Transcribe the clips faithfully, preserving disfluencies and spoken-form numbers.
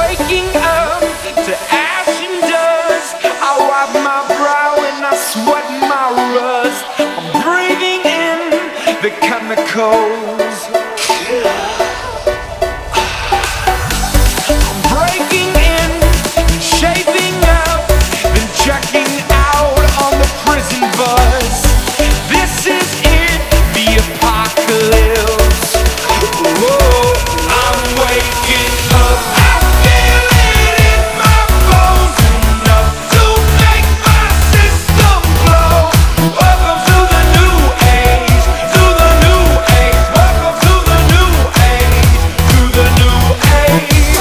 waking up to ash and dust. I wipe my brow and I sweat my rust. I'm breathing in the chemicals. I'm breaking in, shaping up, then checking out on the prison bus. This is it, the apocalypse. Whoa, I'm waking up. I feel it in my bones, enough to make my system blow. Welcome to the new age, to the new age. Welcome to the new age, to the new age.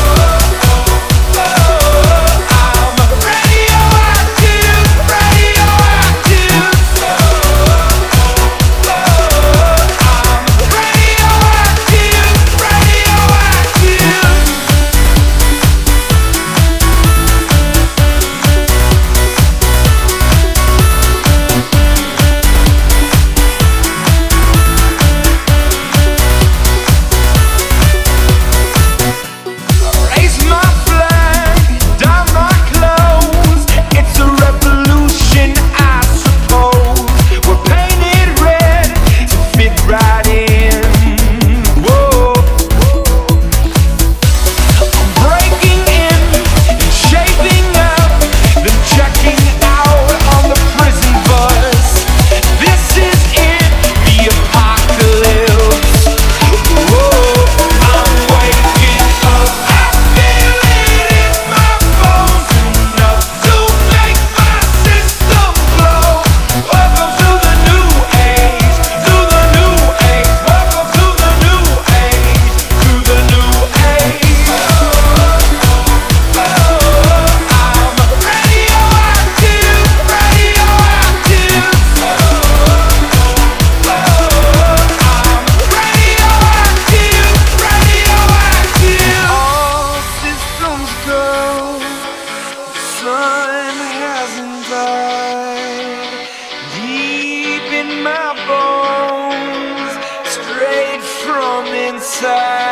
I'm radioactive, radioactive. Raise my flag, dye my clothes. It's a revolution, I suppose. We're painted red to fit right in. Whoa. I'm breaking in and shaping up, then checking out on the prison bus. This is it, the apocalypse. Whoa, I'm waking up. I feel it in my bones, enough to make my system blow. Welcome to the new age, to the new age. Welcome to the new age, to the new age. I'm radioactive, radioactive. Radioactive, radioactive. All systems go. The sun hasn't died. Deep in my bones, straight from inside.